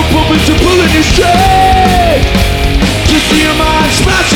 pumping to pulling your strings. To see your mind smash.